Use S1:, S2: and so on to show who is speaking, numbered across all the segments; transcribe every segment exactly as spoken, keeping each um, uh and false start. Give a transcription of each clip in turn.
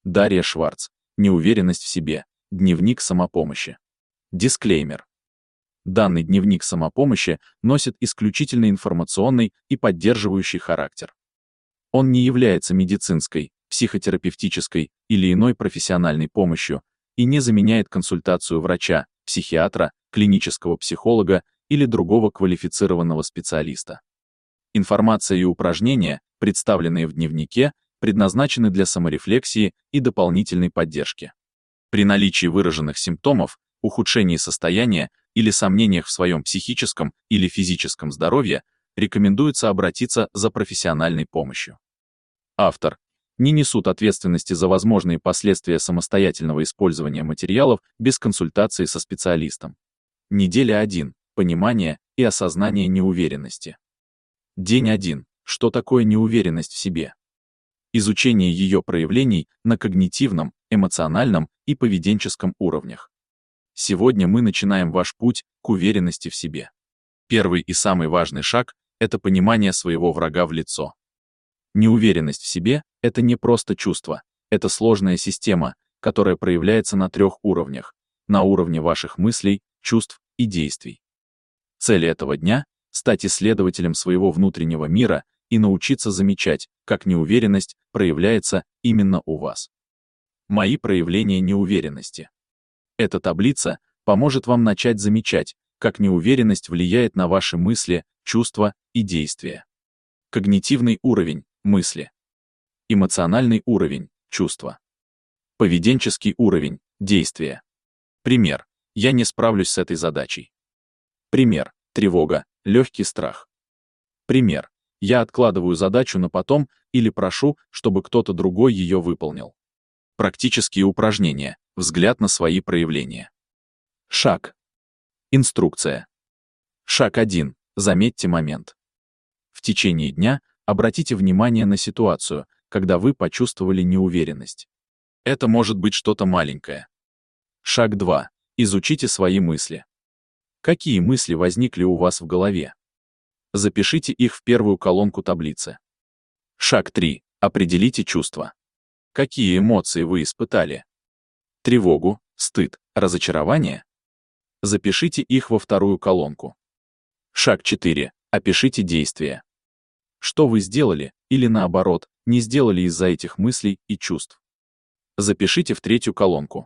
S1: Дарья Шварц. Неуверенность в себе. Дневник самопомощи. Дисклеймер. Данный дневник самопомощи носит исключительно информационный и поддерживающий характер. Он не является медицинской, психотерапевтической или иной профессиональной помощью и не заменяет консультацию врача, психиатра, клинического психолога или другого квалифицированного специалиста. Информация и упражнения, представленные в дневнике, предназначены для саморефлексии и дополнительной поддержки. При наличии выраженных симптомов, ухудшении состояния или сомнениях в своем психическом или физическом здоровье, рекомендуется обратиться за профессиональной помощью. Автор. Не несут ответственности за возможные последствия самостоятельного использования материалов без консультации со специалистом. Неделя один. Понимание и осознание неуверенности. День один. Что такое неуверенность в себе? Изучение ее проявлений на когнитивном, эмоциональном и поведенческом уровнях. Сегодня мы начинаем ваш путь к уверенности в себе. Первый и самый важный шаг – это понимание своего врага в лицо. Неуверенность в себе – это не просто чувство, это сложная система, которая проявляется на трех уровнях, на уровне ваших мыслей, чувств и действий. Цель этого дня – стать исследователем своего внутреннего мира и научиться замечать, как неуверенность проявляется именно у вас. Мои проявления неуверенности. Эта таблица поможет вам начать замечать, как неуверенность влияет на ваши мысли, чувства и действия. Когнитивный уровень – мысли. Эмоциональный уровень – чувства. Поведенческий уровень – действия. Пример. Я не справлюсь с этой задачей. Пример. Тревога, легкий страх. Пример. Я откладываю задачу на потом или прошу, чтобы кто-то другой ее выполнил. Практические упражнения. Взгляд на свои проявления. Шаг. Инструкция. Шаг один. Заметьте момент. В течение дня обратите внимание на ситуацию, когда вы почувствовали неуверенность. Это может быть что-то маленькое. Шаг два. Изучите свои мысли. Какие мысли возникли у вас в голове? Запишите их в первую колонку таблицы. Шаг три. Определите чувства. Какие эмоции вы испытали? Тревогу, стыд, разочарование? Запишите их во вторую колонку. Шаг четыре. Опишите действия. Что вы сделали, или наоборот, не сделали из-за этих мыслей и чувств? Запишите в третью колонку.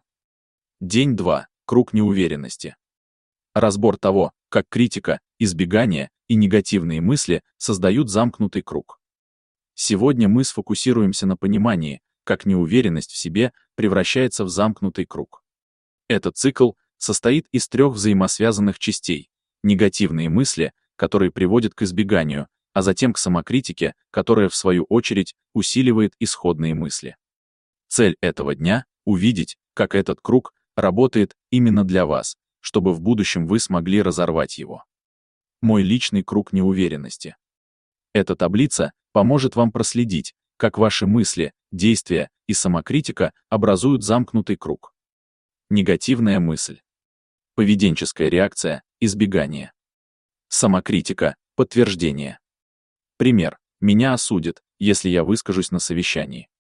S1: День два. Круг неуверенности. Разбор того, как критика, избегание и негативные мысли создают замкнутый круг. Сегодня мы сфокусируемся на понимании, как неуверенность в себе превращается в замкнутый круг. Этот цикл состоит из трех взаимосвязанных частей: негативные мысли, которые приводят к избеганию, а затем к самокритике, которая, в свою очередь, усиливает исходные мысли. Цель этого дня — увидеть, как этот круг работает именно для вас, чтобы в будущем вы смогли разорвать его. Мой личный круг неуверенности. Эта таблица поможет вам проследить, как ваши мысли, действия и самокритика образуют замкнутый круг. Негативная мысль. Поведенческая реакция – избегание. Самокритика – подтверждение. Пример. Меня осудят, если я выскажусь на совещании.